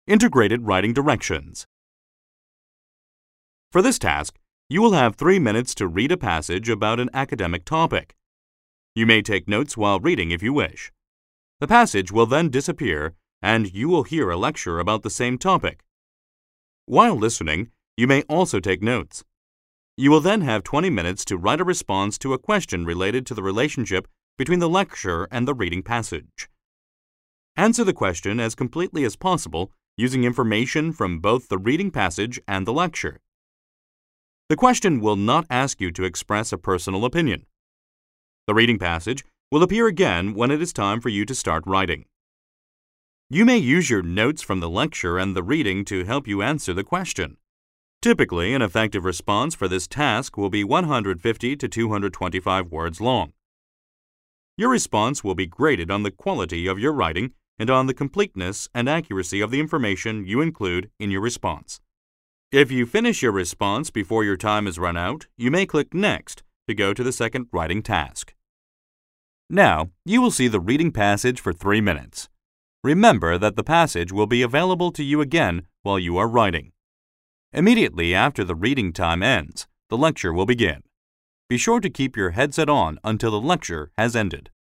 Integrated Writing Directions. For this task, you will have 3 minutes to read a passage about an academic topic. You may take notes while reading if you wish. The passage will then disappear, and you will hear a lecture about the same topic. While listening, you may also take notes. You will then have 20 minutes to write a response to a question related to the relationship between the lecture and the reading passage. Answer the question as completely as possible using information from both the reading passage and the lecture. The question will not ask you to express a personal opinion. The reading passage will appear again when it is time for you to start writing. You may use your notes from the lecture and the reading to help you answer the question. Typically, an effective response for this task will be 150 to 225 words long. Your response will be graded on the quality of your writing and on the completeness and accuracy of the information you include in your response. If you finish your response before your time is run out, you may click Next to go to the second writing task. Now, you will see the reading passage for 3 minutes. Remember that the passage will be available to you again while you are writing. Immediately after the reading time ends, the lecture will begin. Be sure to keep your headset on until the lecture has ended.